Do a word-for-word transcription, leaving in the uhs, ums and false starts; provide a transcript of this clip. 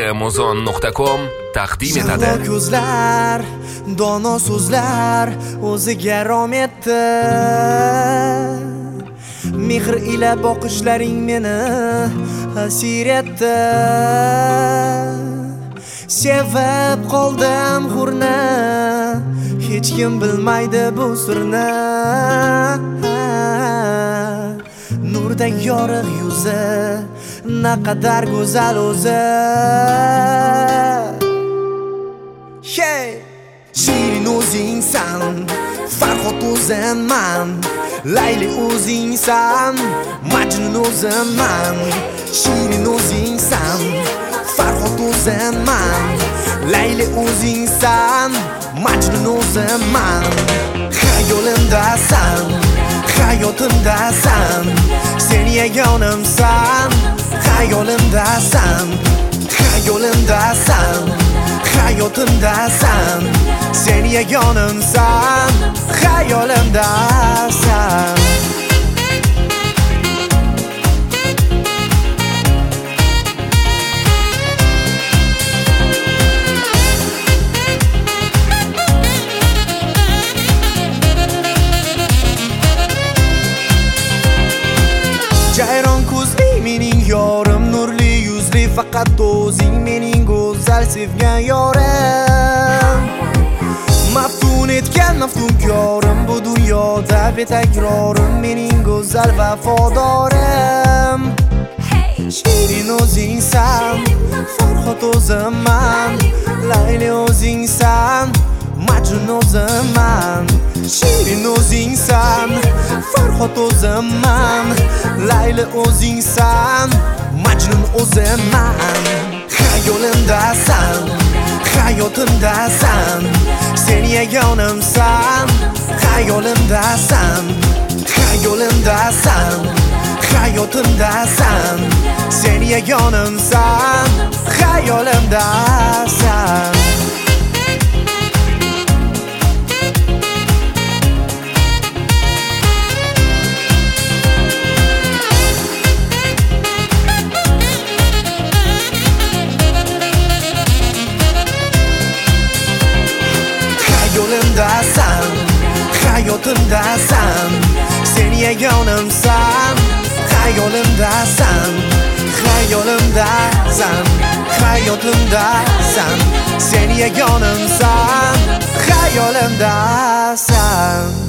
muzon nuqta com taqdim etadi. Sharlo ko'zlar, dono so'zlar o'ziga rom etdi. Mehr ila boqishlaring meni asir etdi. Sevib qoldim hurni, hech kim bilmaydi bu sirni. Nurdek yorug' yuzi, naqadar go'zal o'zi. Hey, Shirin o'zingsan, Farhod o'zimman, Layli o'zingsan, Majnun o'zimman. Shirin o'zingsan, Farhod o'zimman, Layli o'zingsan, Majnun o'zimman. Xayolimdasan, hayotimdasan, sen yagonimsan. Xayolimdasan, hayolimdasan, hayotimdasan, sen yagonimsan. Xayolimdasan. Jayron ko'zli mening yorim, nurli yuzli faqat o'zing mening go'zal sevgan yorim. Maftun etgan maftunkorim, bu dunyoda betakrorim, mening go'zal vafodorim. Shirin o'zingsan, Farhod o'zimman, Layli o'zingsan, Majnun o'zimman. Shirin o'zingsan, Farhod o'zimman, Layli o'zingsan, Majnun o'zimman. Xayolimdasan, hayotimdasan, sen yagonimsan. Xayolimdasan, hayolimdasan, hayotimdasan, sen yagonimsan. Xayolimdasan. Xayolimdasan, hayotimdasan, sen yagonimsan. Xayolimdasan, hayolimdasan, hayotimdasan, sen yagonimsan. Xayolimdasan.